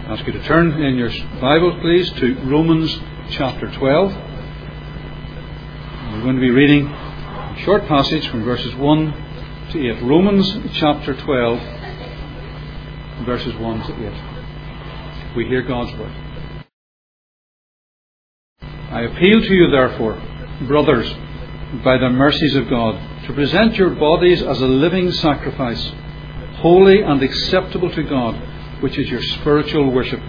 ask you to turn in your Bibles, please, to Romans chapter 12. We're going to be reading a short passage from verses 1 to 8. Romans chapter 12, verses 1 to 8. We hear God's word. I appeal to you, therefore, brothers, by the mercies of God, to present your bodies as a living sacrifice, holy and acceptable to God, which is your spiritual worship.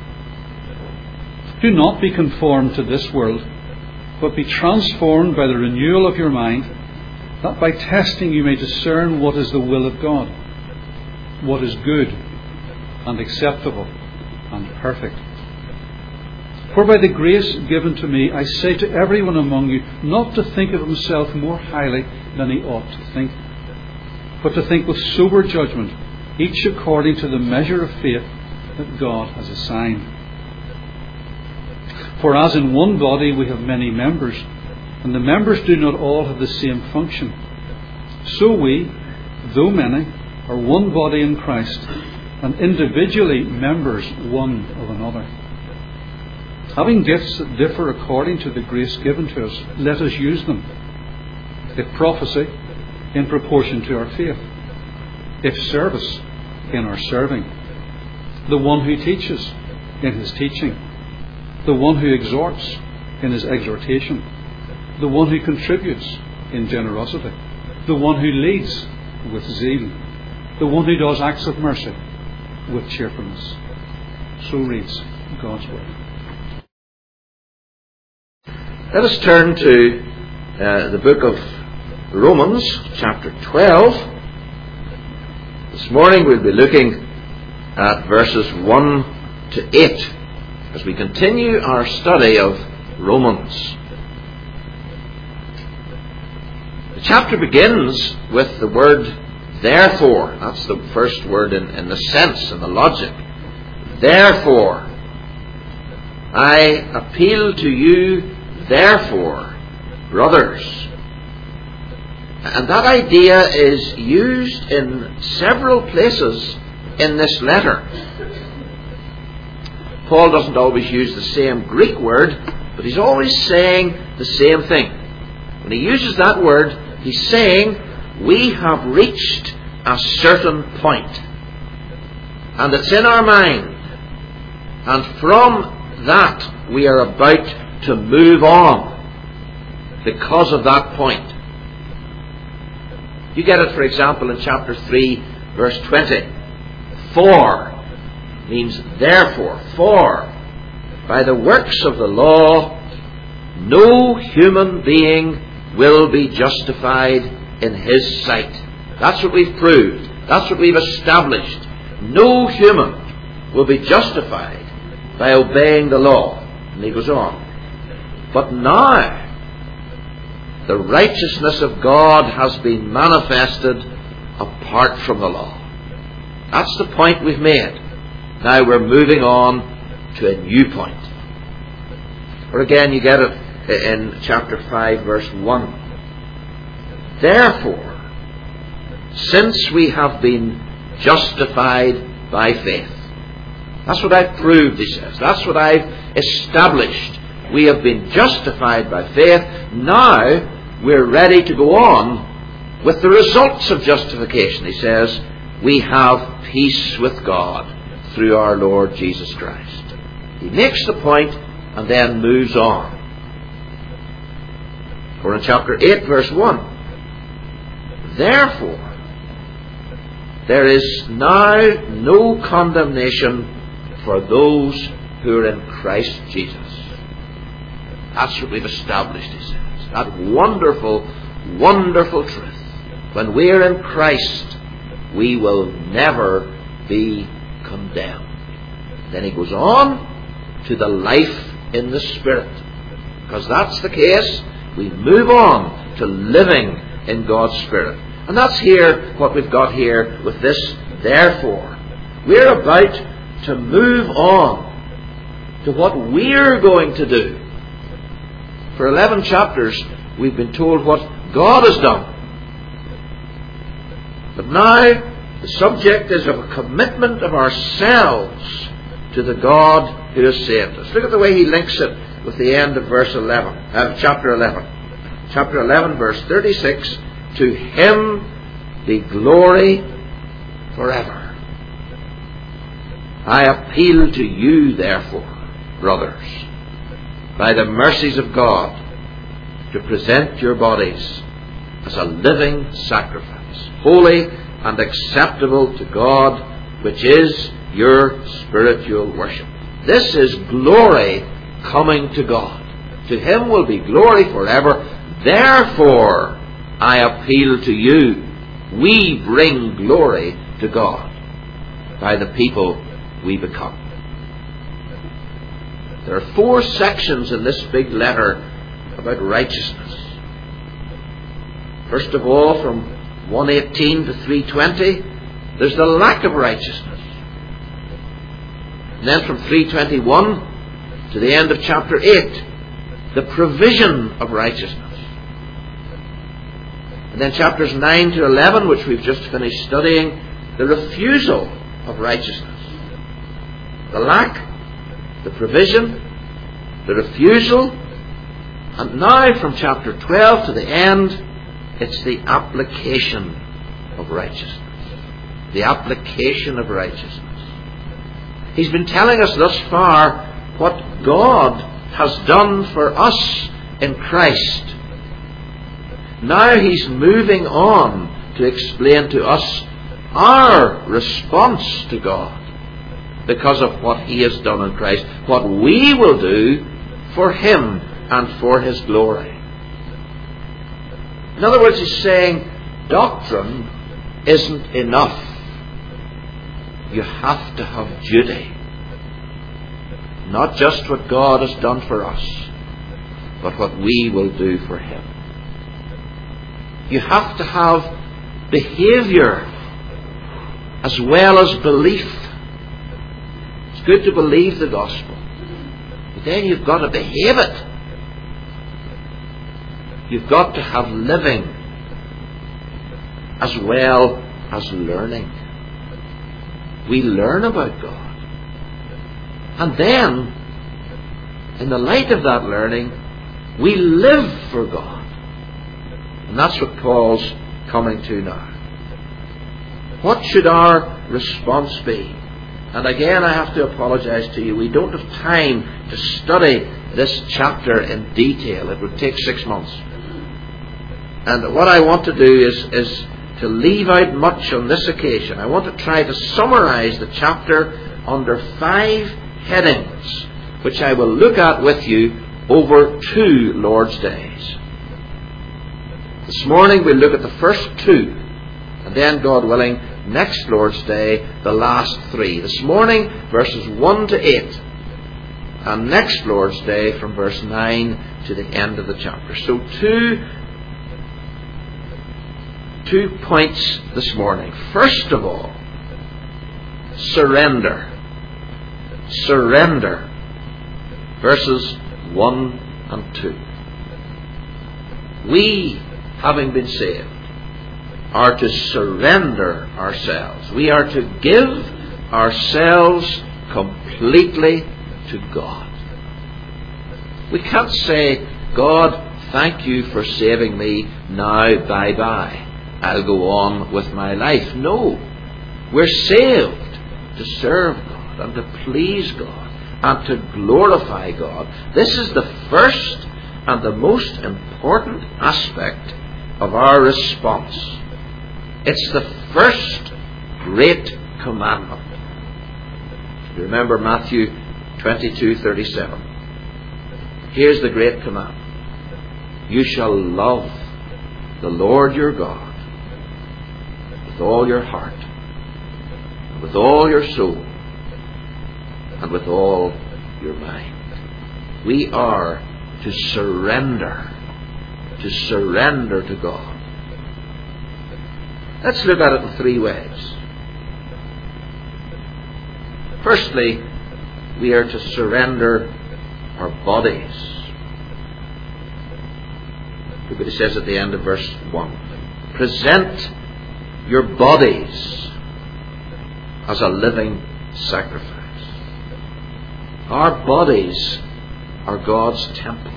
Do not be conformed to this world, but be transformed by the renewal of your mind, that by testing you may discern what is the will of God, what is good and acceptable and perfect. For by the grace given to me, I say to everyone among you, not to think of himself more highly than he ought to think, but to think with sober judgment, each according to the measure of faith that God has assigned. For as in one body we have many members, and the members do not all have the same function, so we, though many, are one body in Christ, and individually members one of another. Having gifts that differ according to the grace given to us, let us use them. If prophecy, in proportion to our faith. If service, in our serving. The one who teaches, in his teaching. The one who exhorts, in his exhortation. The one who contributes, in generosity. The one who leads, with zeal. The one who does acts of mercy, with cheerfulness. So reads God's word. Let us turn to the book of Romans, chapter 12. This morning we'll be looking at verses 1 to 8 as we continue our study of Romans. The chapter begins with the word therefore. That's the first word in the sense and the logic. Therefore, I appeal to you, therefore, brothers. And that idea is used in several places in this letter. Paul doesn't always use the same Greek word, but he's always saying the same thing. When he uses that word, he's saying, we have reached a certain point, and it's in our mind, and from that we are about to move on because of that point. You get it, for example, in chapter 3, verse 20. For means therefore. For by the works of the law, no human being will be justified in his sight. That's what we've proved. That's what we've established. No human will be justified by obeying the law. And he goes on. But now, the righteousness of God has been manifested apart from the law. That's the point we've made. Now we're moving on to a new point. Or again, you get it in chapter 5, verse 1. Therefore, since we have been justified by faith. That's what I've proved, he says. That's what I've established. We have been justified by faith. Now, we're ready to go on with the results of justification. He says, we have peace with God through our Lord Jesus Christ. He makes the point and then moves on. For in chapter 8, verse 1, therefore, there is now no condemnation for those who are in Christ Jesus. That's what we've established, he says. That wonderful, wonderful truth. When we're in Christ, we will never be condemned. Then he goes on to the life in the Spirit. Because that's the case, we move on to living in God's Spirit. And that's here what we've got here with this therefore. We're about to move on to what we're going to do. For 11 chapters, we've been told what God has done. But now, the subject is of a commitment of ourselves to to the God who has saved us. Look at the way he links it with the end of chapter 11. Chapter 11, verse 36, to him be glory forever. I appeal to you, therefore, brothers, by the mercies of God, to present your bodies as a living sacrifice, holy and acceptable to God, which is your spiritual worship. This is glory coming to God. To him will be glory forever. Therefore, I appeal to you. We bring glory to God by the people we become. There are 4 sections in this big letter about righteousness. First of all, from 1:18 to 3:20, there's the lack of righteousness. And then from 3:21 to the end of chapter 8, the provision of righteousness. And then chapters 9 to 11, which we've just finished studying, the refusal of righteousness. The lack, the provision, the refusal, and now from chapter 12 to the end, it's the application of righteousness. The application of righteousness. He's been telling us thus far what God has done for us in Christ. Now he's moving on to explain to us our response to God because of what he has done in Christ, what we will do for him and for his glory. In other words, he's saying doctrine isn't enough. You have to have duty. Not just what God has done for us, but what we will do for him. You have to have behavior as well as belief. It's good to believe the gospel, but then you've got to behave it. You've got to have living as well as learning. We learn about God. And then, in the light of that learning, we live for God. And that's what Paul's coming to now. What should our response be? And again, I have to apologize to you. We don't have time to study this chapter in detail. It would take 6 months. And what I want to do is to leave out much on this occasion. I want to try to summarize the chapter under 5 headings, which I will look at with you over 2 Lord's Days. This morning we'll look at the first 2, and then, God willing, next Lord's Day, the last 3. This morning, verses 1 to 8, and next Lord's Day from verse 9 to the end of the chapter. So 2 points this morning. First of all, surrender. Surrender. Verses 1 and 2. We, having been saved, are to surrender ourselves. We are to give ourselves completely to God. We can't say, God, thank you for saving me, now bye-bye. I'll go on with my life. No. We're saved to serve God and to please God and to glorify God. This is the first and the most important aspect of our response. It's the first great commandment. You remember Matthew 22:37. Here's the great commandment. You shall love the Lord your God with all your heart, and with all your soul, and with all your mind. We are to surrender to God. Let's look at it in 3 ways. Firstly, we are to surrender our bodies. Look what it says at the end of verse 1. Present your bodies as a living sacrifice. Our bodies are God's temple.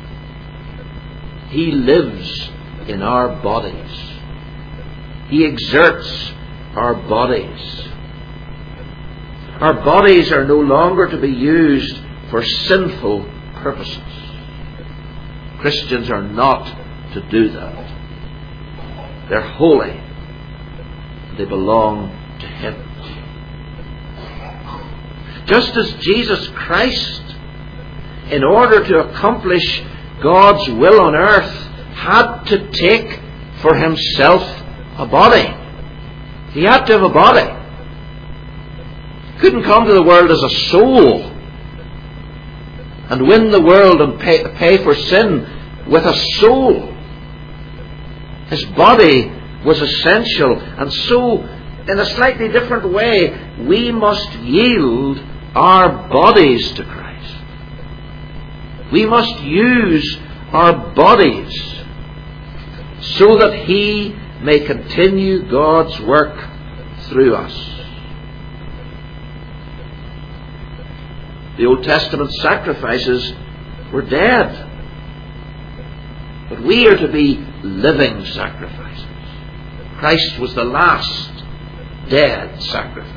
He lives in our bodies. He exerts our bodies. Our bodies are no longer to be used for sinful purposes. Christians are not to do that. They're holy. They belong to Him. Just as Jesus Christ, in order to accomplish God's will on earth, had to take for Himself a body. He had to have a body. He couldn't come to the world as a soul and win the world and pay for sin with a soul. His body was essential, and so, in a slightly different way, we must yield our bodies to Christ. We must use our bodies so that He may continue God's work through us. The Old Testament sacrifices were dead, but we are to be living sacrifices. Christ was the last dead sacrifice.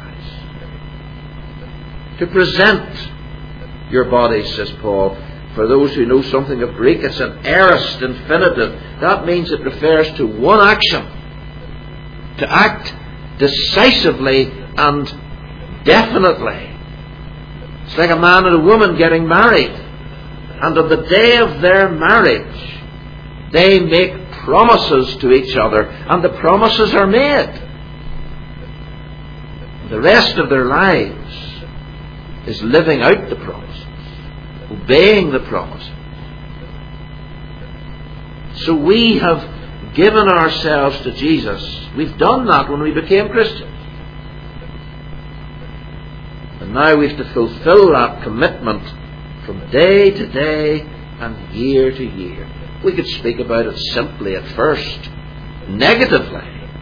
To present your bodies, says Paul. For those who know something of Greek, it's an aorist infinitive. That means it refers to one action. To act decisively and definitely. It's like a man and a woman getting married. And on the day of their marriage, they make promises to each other, and the promises are made. The rest of their lives is living out the promises, obeying the promises. So we have given ourselves to Jesus. We've done that when we became Christians. And now we have to fulfill that commitment from day to day and year to year. We could speak about it simply at first, negatively.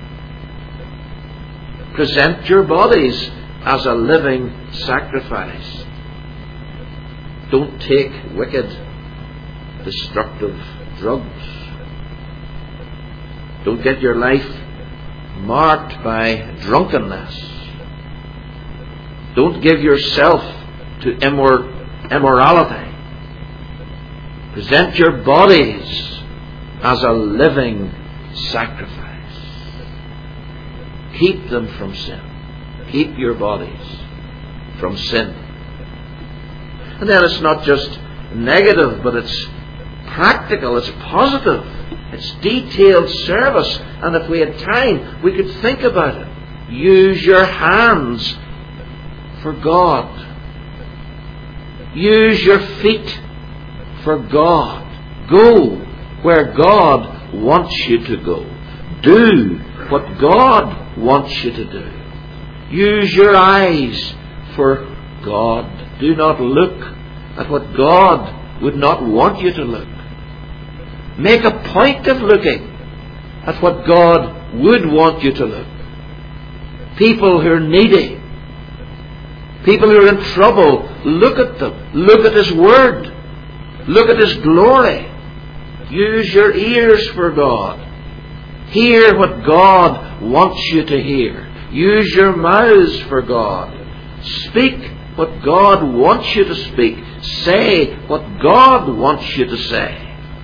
Present your bodies as a living sacrifice. Don't take wicked, destructive drugs. Don't get your life marked by drunkenness. Don't give yourself to immorality. Present your bodies as a living sacrifice. Keep them from sin. Keep your bodies from sin. And then it's not just negative, but it's practical, it's positive, it's detailed service. And if we had time, we could think about it. Use your hands for God. Use your feet for God. Go where God wants you to go. Do what God wants you to do. Use your eyes for God. Do not look at what God would not want you to look. Make a point of looking at what God would want you to look. People who are needy, people who are in trouble, look at them. Look at His Word. Look at His glory. Use your ears for God. Hear what God wants you to hear. Use your mouths for God. Speak what God wants you to speak. Say what God wants you to say.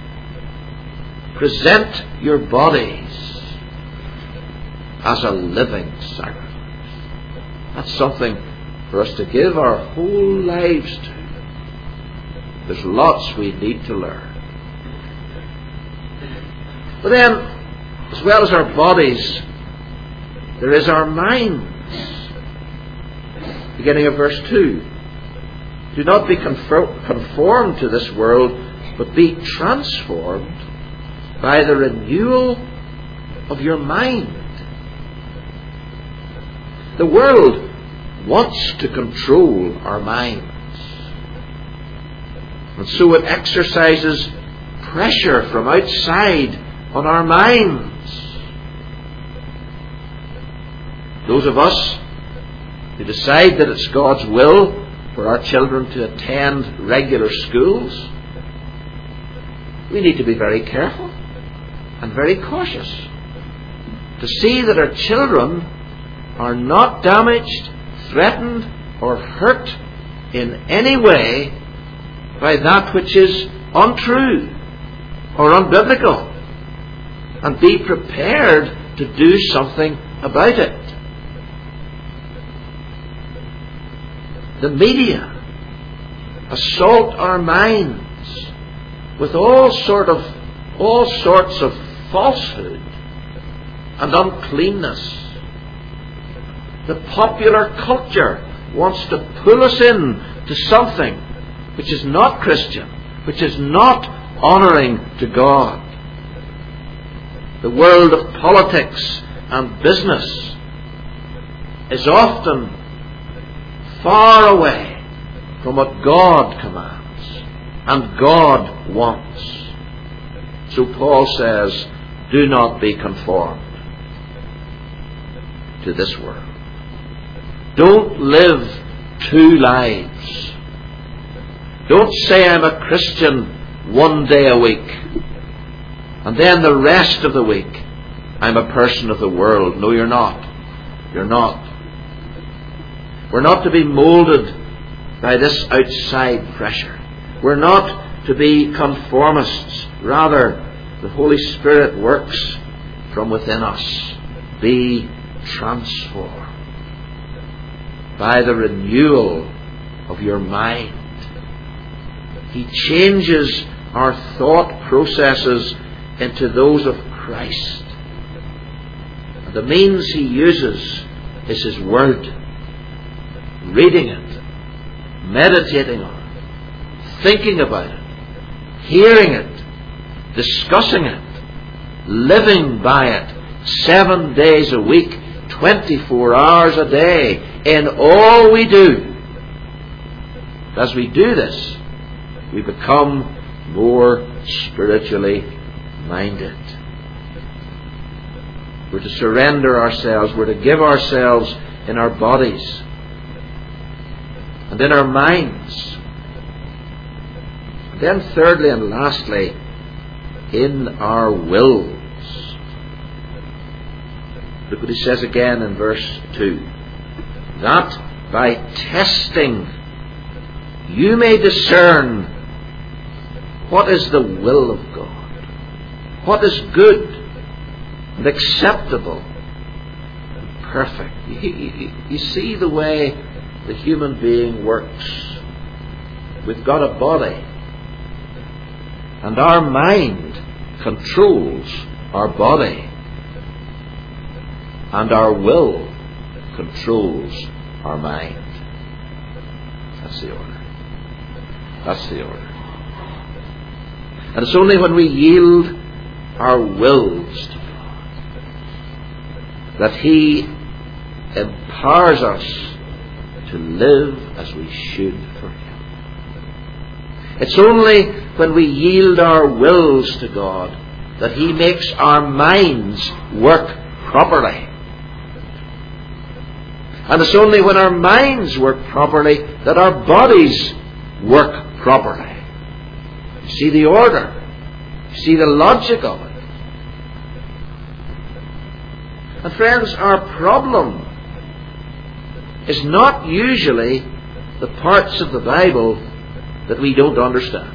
Present your bodies as a living sacrifice. That's something for us to give our whole lives to. There's lots we need to learn. But then, as well as our bodies, there is our minds. Beginning of verse 2. Do not be conformed to this world, but be transformed by the renewal of your mind. The world wants to control our minds. And so it exercises pressure from outside on our minds. Those of us who decide that it's God's will for our children to attend regular schools, we need to be very careful and very cautious to see that our children are not damaged, threatened, or hurt in any way by that which is untrue or unbiblical, and be prepared to do something about it. The media assault our minds with all sorts of falsehood and uncleanness. The popular culture wants to pull us in to something which is not Christian, which is not honouring to God. The world of politics and business is often far away from what God commands and God wants. So Paul says, do not be conformed to this world. Don't live two lives. Don't say I'm a Christian one day a week, and then the rest of the week I'm a person of the world. No, you're not. You're not. We're not to be moulded by this outside pressure. We're not to be conformists. Rather, the Holy Spirit works from within us. Be transformed by the renewal of your mind. He changes our thought processes into those of Christ. And the means He uses is His Word. Reading it, meditating on it, thinking about it, hearing it, discussing it, living by it 7 days a week, 24 hours a day, in all we do. As we do this, we become more spiritually minded. We're to surrender ourselves. We're to give ourselves in our bodies and in our minds. And then thirdly and lastly, in our wills. Look what he says again in verse 2. That by testing you may discern what is the will of God, what is good and acceptable and perfect. You see the way the human being works. We've got a body, and our mind controls our body, and our will controls our mind. That's the order. That's the order. And it's only when we yield our wills to God that He empowers us to live as we should for Him. It's only when we yield our wills to God that He makes our minds work properly. And it's only when our minds work properly that our bodies work properly. You see the order. You see the logic of it. And friends, our problem is not usually the parts of the Bible that we don't understand.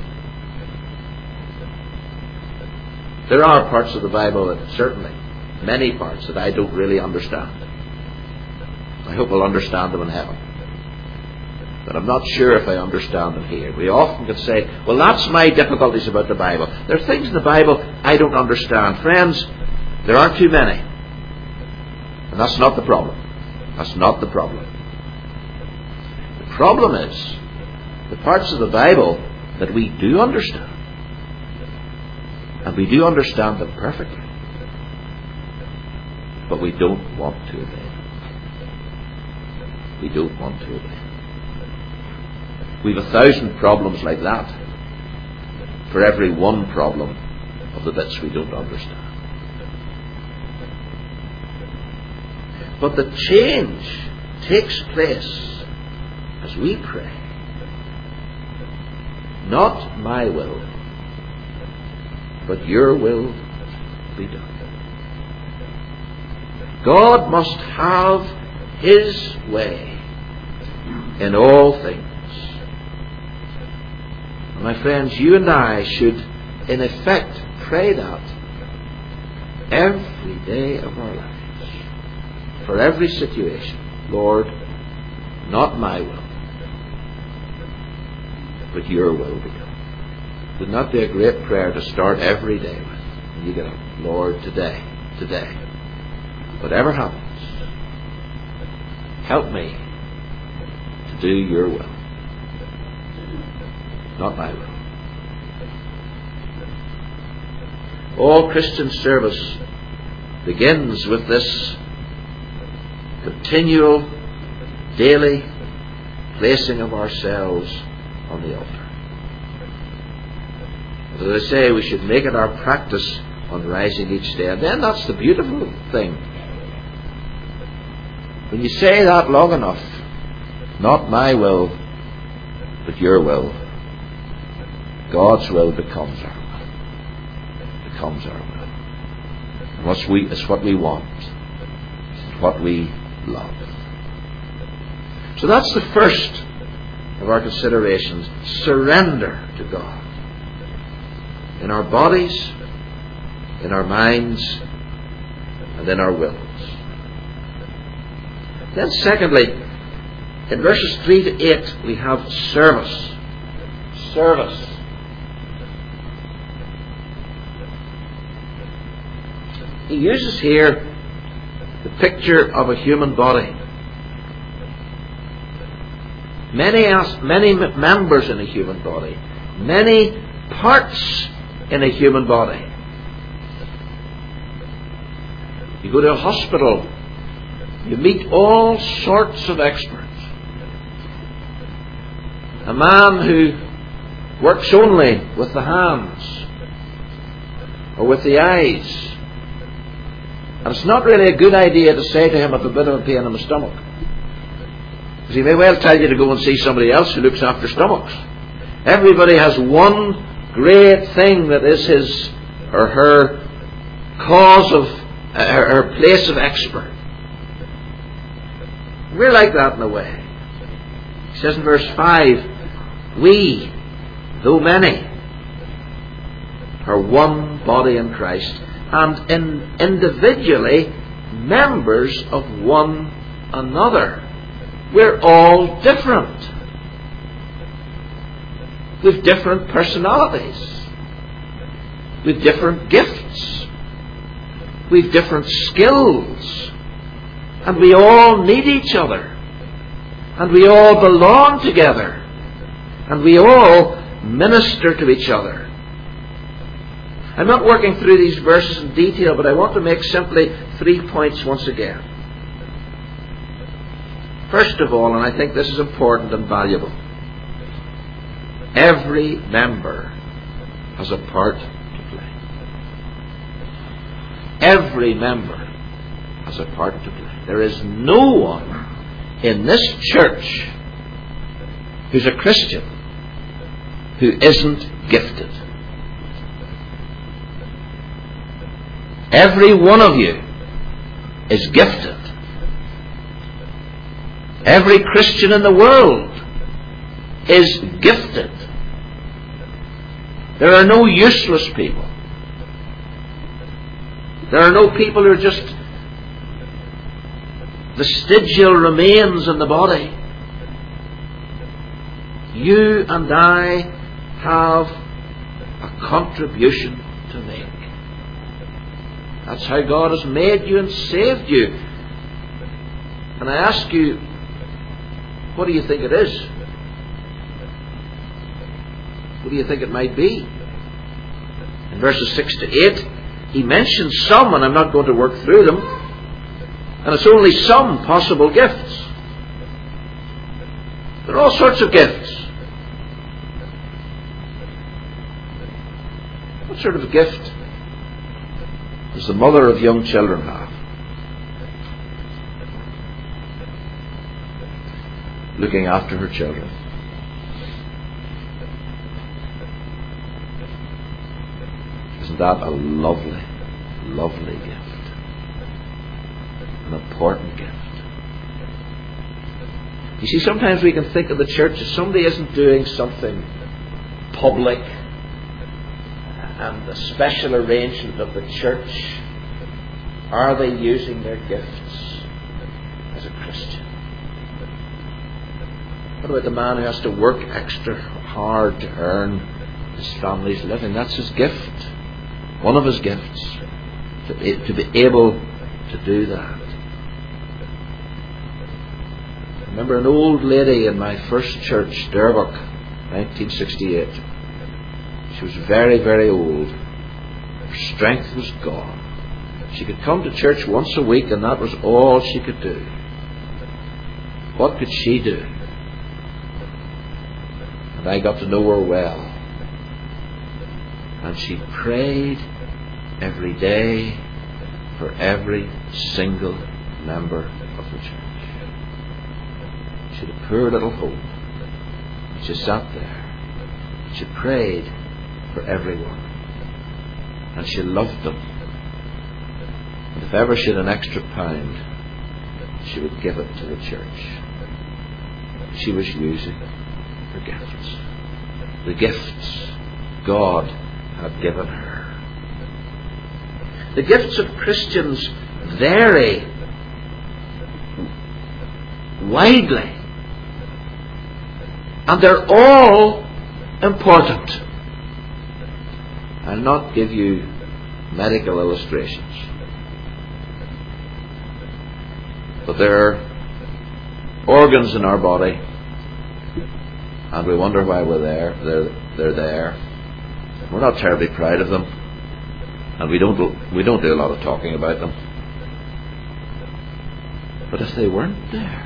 There are parts of the Bible that certainly, many parts that I don't really understand. I hope I'll understand them in heaven. But I'm not sure if I understand them here. We often can say, well, that's my difficulties about the Bible. There are things in the Bible I don't understand. Friends, there aren't too many. And that's not the problem. That's not the problem. The problem is the parts of the Bible that we do understand. And we do understand them perfectly. But we don't want to obey. We don't want to obey. We've 1,000 problems like that for every one problem of the bits we don't understand. But the change takes place as we pray Not my will, but your will be done. God must have His way in all things. My friends, you and I should in effect pray that every day of our lives, for every situation. Lord, not my will, but your will be done. Would not be a great prayer to start every day with? When you get up, Lord, today, whatever happens, help me to do your will, not my will. All Christian service begins with this continual, daily placing of ourselves on the altar. As I say, we should make it our practice on rising each day. And then that's the beautiful thing. When you say that long enough, not my will, but your will, God's will becomes our will. Becomes our will. It's what we want. It's what we love. So that's the first of our considerations. Surrender to God. In our bodies, in our minds, and in our wills. Then secondly, in verses 3 to 8, we have service. Service. He uses here the picture of a human body. Many members in a human body. Many parts in a human body. You go to a hospital, you meet all sorts of experts. A man who works only with the hands or with the eyes. And it's not really a good idea to say to him, "I've a bit of a pain in my stomach." Because he may well tell you to go and see somebody else who looks after stomachs. Everybody has one great thing that is his or her cause of her place of expert. We're like that in a way. He says in verse 5, we, though many, are one body in Christ, and individually members of one another. We're all different. We've different personalities. We've different gifts. We've different skills. And we all need each other. And we all belong together. And we all minister to each other. I'm not working through these verses in detail, but I want to make simply 3 points once again. First of all, and I think this is important and valuable, every member has a part to play. Every member has a part to play. There is no one in this church who's a Christian who isn't gifted. Every one of you is gifted. Every Christian in the world is gifted. There are no useless people. There are no people who are just vestigial remains in the body. You and I have a contribution to make. That's how God has made you and saved you. And I ask you, what do you think it is? What do you think it might be? In verses 6 to 8, he mentions some, and I'm not going to work through them. And it's only some possible gifts. There are all sorts of gifts. What sort of a gift does the mother of young children have? Looking after her children. isn't that a lovely, lovely gift? An important gift. You see, sometimes we can think of the church as somebody isn't doing something public and a special arrangement of the church. Are they using their gifts as a Christian? What about the man who has to work extra hard to earn his family's living? That's his gift. One of his gifts. To be able to do that. I remember an old lady in my first church, Derbuck, 1968. She was very, very old. Her strength was gone. She could come to church once a week and that was all she could do. What could she do? And I got to know her well. And she prayed every day for every single member of the church. She had a poor little home. She sat there. She prayed for everyone. And she loved them. And if ever she had an extra £1, she would give it to the church. She was using her gifts. The gifts God had given her. The gifts of Christians vary widely. And they're all important. I'll not give you medical illustrations. But there are organs in our body, and we wonder why we're there. They're there. We're not terribly proud of them, and we don't do a lot of talking about them. But if they weren't there,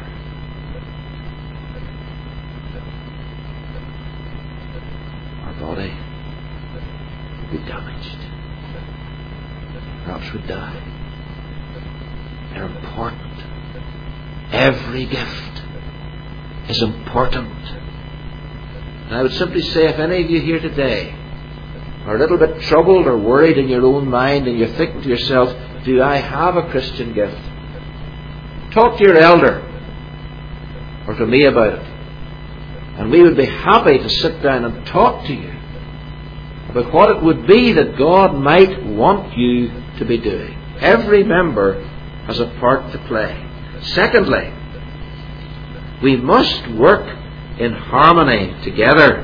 our body would be damaged. Perhaps we'd die. They're important. Every gift is important. And I would simply say, if any of you here today are a little bit troubled or worried in your own mind and you're thinking to yourself, do I have a Christian gift? Talk to your elder or to me about it. And we would be happy to sit down and talk to you about what it would be that God might want you to be doing. Every member has a part to play. Secondly, we must work in harmony together.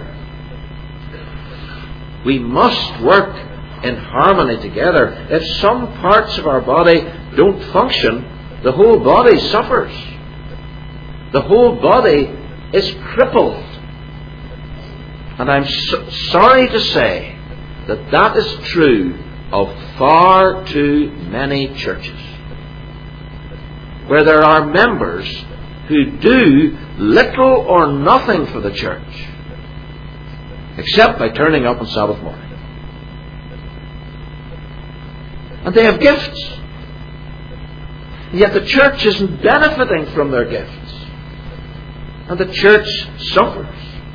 We must work in harmony together. If some parts of our body don't function, the whole body suffers. The whole body is crippled. And I'm sorry to say that that is true of far too many churches, where there are members who do little or nothing for the church, except by turning up on Sabbath morning. And they have gifts, and yet the church isn't benefiting from their gifts, and the church suffers.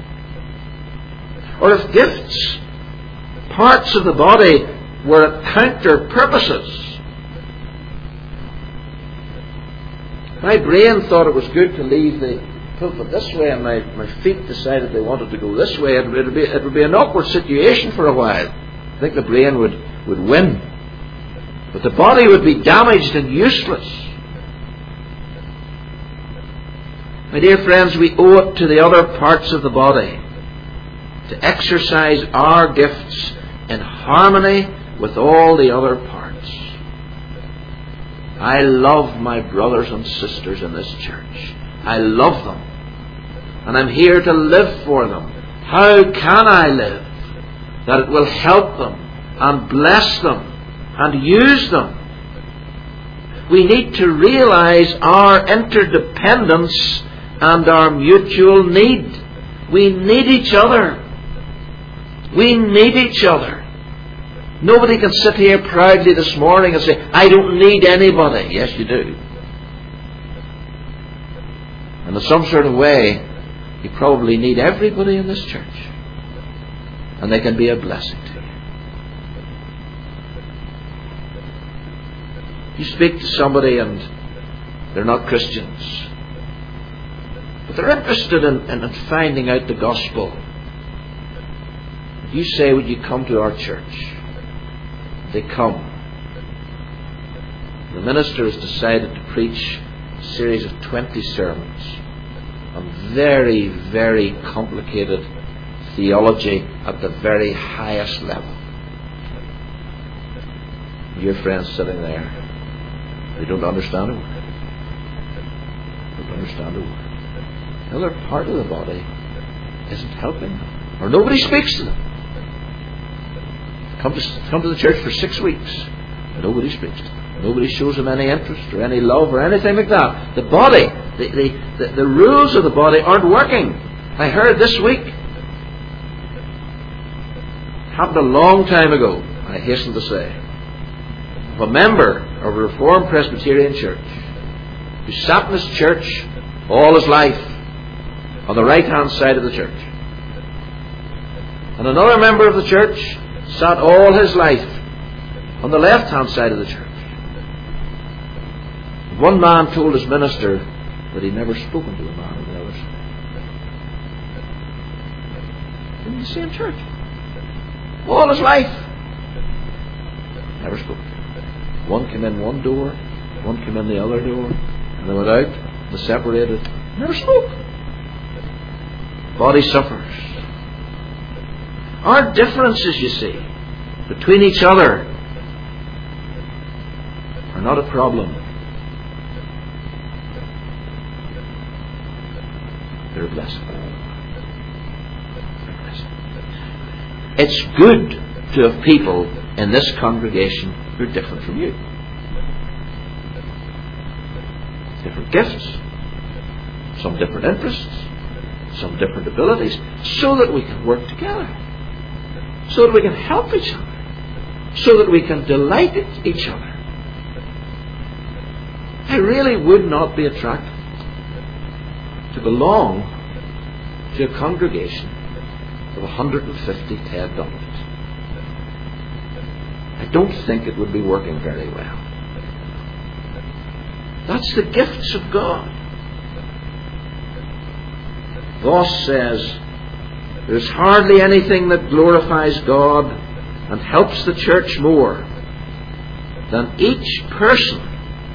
Or if gifts, parts of the body, were at counter purposes. My brain thought it was good to leave the pulpit this way, and my feet decided they wanted to go this way. It would be an awkward situation for a while. I think the brain would win. But the body would be damaged and useless. My dear friends, we owe it to the other parts of the body to exercise our gifts in harmony with all the other parts. I love my brothers and sisters in this church. I love them. And I'm here to live for them. How can I live that it will help them and bless them and use them? We need to realize our interdependence and our mutual need. We need each other. We need each other. Nobody can sit here proudly this morning and say, I don't need anybody. Yes, you do. And in some sort of way, you probably need everybody in this church. And they can be a blessing to you. You speak to somebody and they're not Christians, but they're interested in finding out the gospel. You say, would you come to our church? They come. The minister has decided to preach a series of 20 sermons on very, very complicated theology at the very highest level. Your friends sitting there, they don't understand a word. They don't understand a word. The other part of the body isn't helping them, or nobody speaks to them. Come to the church for 6 weeks, nobody speaks to them. Nobody shows them any interest or any love or anything like that. The body, the rules of the body aren't working. I heard this week, happened a long time ago, I hasten to say, of a member of a Reformed Presbyterian church who sat in his church all his life on the right-hand side of the church. And another member of the church sat all his life on the left-hand side of the church. One man told his minister that he'd never spoken to a man on the other side. In the same church. All his life. Never spoken. One came in one door, one came in the other door, and they went out, they separated, never spoke. Body suffers. Our differences, you see, between each other are not a problem. They're a blessing. It's good to have people in this congregation who are different from you. Different gifts, some different interests, some different abilities, so that we can work together, so that we can help each other, so that we can delight each other. I really would not be attracted to belong to a congregation of 150 Ted Dunnans. I don't think it would be working very well. That's the gifts of God. Voss says, there's hardly anything that glorifies God and helps the church more than each person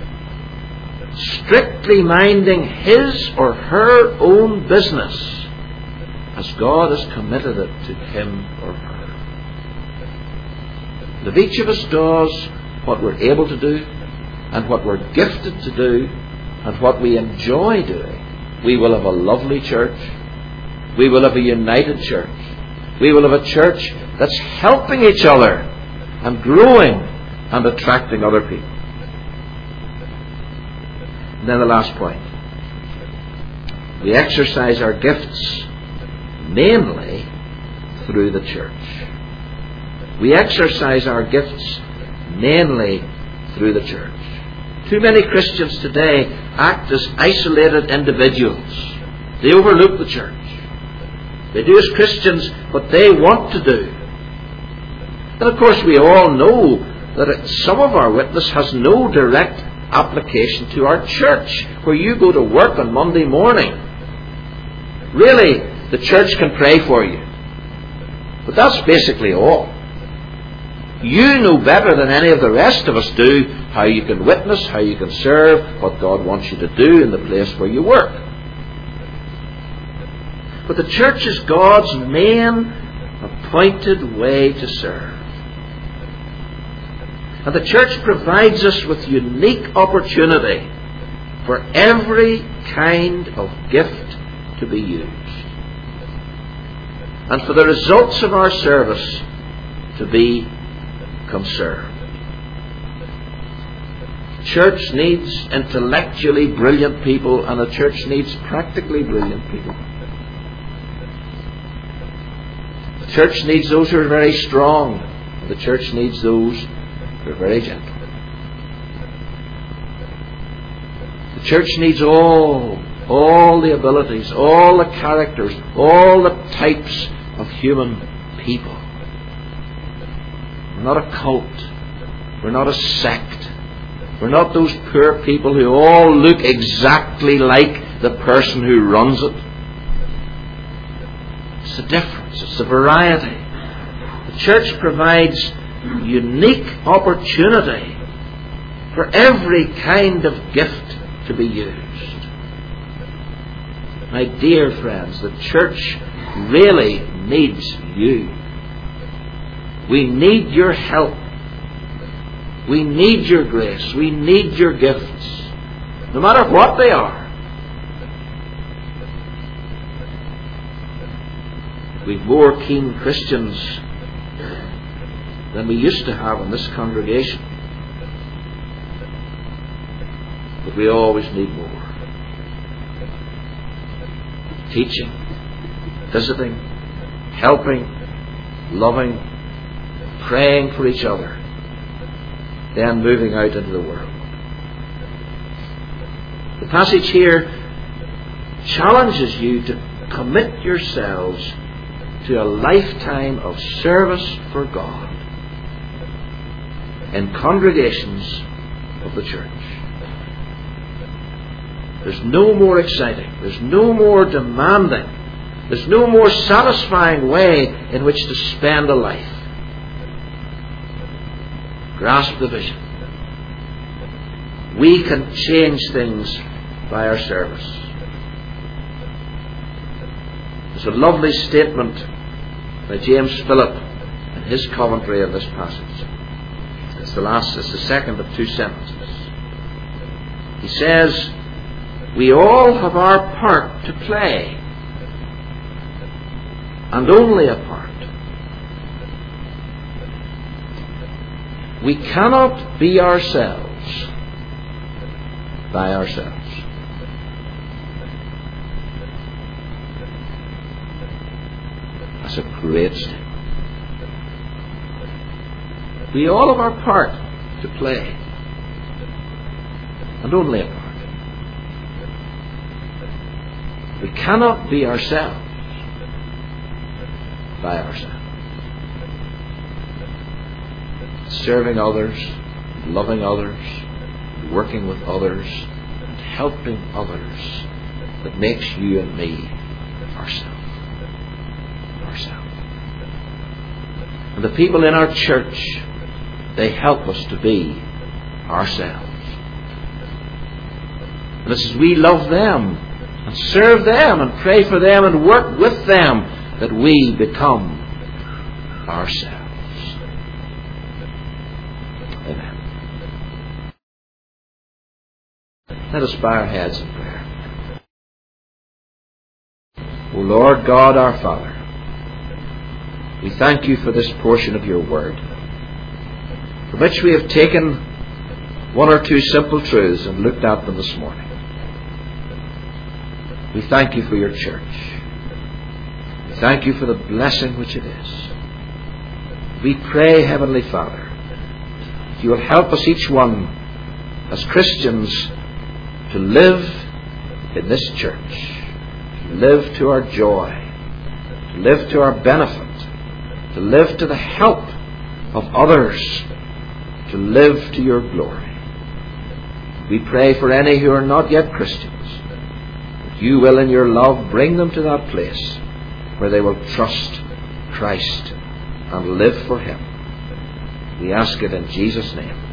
strictly minding his or her own business as God has committed it to him or her. And if each of us does what we're able to do and what we're gifted to do and what we enjoy doing, we will have a lovely church. We will have a united church. We will have a church that's helping each other and growing and attracting other people. And then the last point. We exercise our gifts mainly through the church. We exercise our gifts mainly through the church. Too many Christians today act as isolated individuals. They overlook the church. They do as Christians what they want to do. And of course we all know that some of our witness has no direct application to our church, where you go to work on Monday morning. Really, the church can pray for you. But that's basically all. You know better than any of the rest of us do how you can witness, how you can serve, what God wants you to do in the place where you work. But the church is God's main appointed way to serve. And the church provides us with unique opportunity for every kind of gift to be used. And for the results of our service to be conserved. The church needs intellectually brilliant people, and the church needs practically brilliant people. The church needs those who are very strong. The church needs those who are very gentle. The church needs all the abilities, all the characters, all the types of human people. We're not a cult. We're not a sect. We're not those poor people who all look exactly like the person who runs it. It's the difference. It's the variety. The church provides unique opportunity for every kind of gift to be used. My dear friends, the church really needs you. We need your help. We need your grace. We need your gifts, no matter what they are. We've more keen Christians than we used to have in this congregation. But we always need more. Teaching, visiting, helping, loving, praying for each other, then moving out into the world. The passage here challenges you to commit yourselves to a lifetime of service for God in congregations of the church. There's no more exciting, there's no more demanding, there's no more satisfying way in which to spend a life. Grasp the vision. We can change things by our service. There's a lovely statement by James Philip in his commentary of this passage. It's the second of two sentences. He says, we all have our part to play, and only a part. We cannot be ourselves by ourselves. That's a great statement. We all have our part to play, and only a part. We cannot be ourselves by ourselves. Serving others, loving others, working with others, and helping others that makes you and me ourselves. And the people in our church, they help us to be ourselves. And it's as we love them and serve them and pray for them and work with them that we become ourselves. Amen. Let us bow our heads in prayer. O Lord God our Father, we thank you for this portion of your word, from which we have taken one or two simple truths and looked at them this morning. We thank you for your church. We thank you for the blessing which it is. We pray, Heavenly Father, you will help us each one as Christians to live in this church, to live to our joy, to live to our benefit, to live to the help of others, to live to your glory. We pray for any who are not yet Christians, that you will in your love bring them to that place where they will trust Christ and live for him. We ask it in Jesus' name.